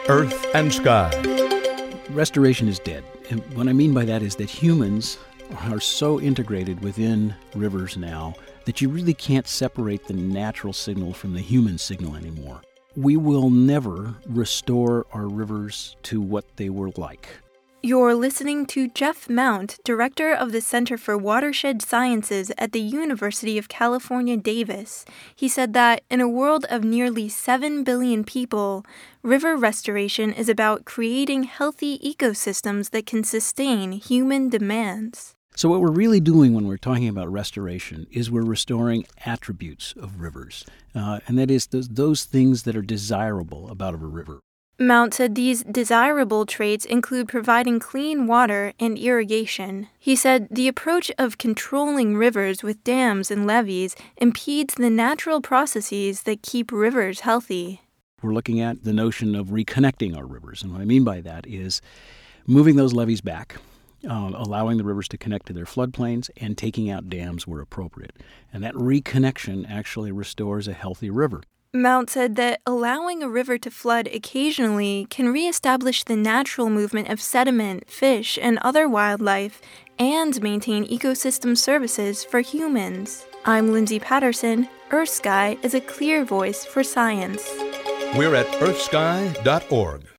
Earth and Sky. Restoration is dead. And what I mean by that is that humans are so integrated within rivers now that you really can't separate the natural signal from the human signal anymore. We will never restore our rivers to what they were like. You're listening to Jeff Mount, director of the Center for Watershed Sciences at the University of California, Davis. He said that in a world of nearly 7 billion people, river restoration is about creating healthy ecosystems that can sustain human demands. So what we're really doing when we're talking about restoration is we're restoring attributes of rivers, and that is those things that are desirable about a river. Mount said these desirable traits include providing clean water and irrigation. He said the approach of controlling rivers with dams and levees impedes the natural processes that keep rivers healthy. We're looking at the notion of reconnecting our rivers, and what I mean by that is moving those levees back, allowing the rivers to connect to their floodplains, and taking out dams where appropriate. And that reconnection actually restores a healthy river. Mount said that allowing a river to flood occasionally can reestablish the natural movement of sediment, fish, and other wildlife, and maintain ecosystem services for humans. I'm Lindsay Patterson. EarthSky is a clear voice for science. We're at earthsky.org.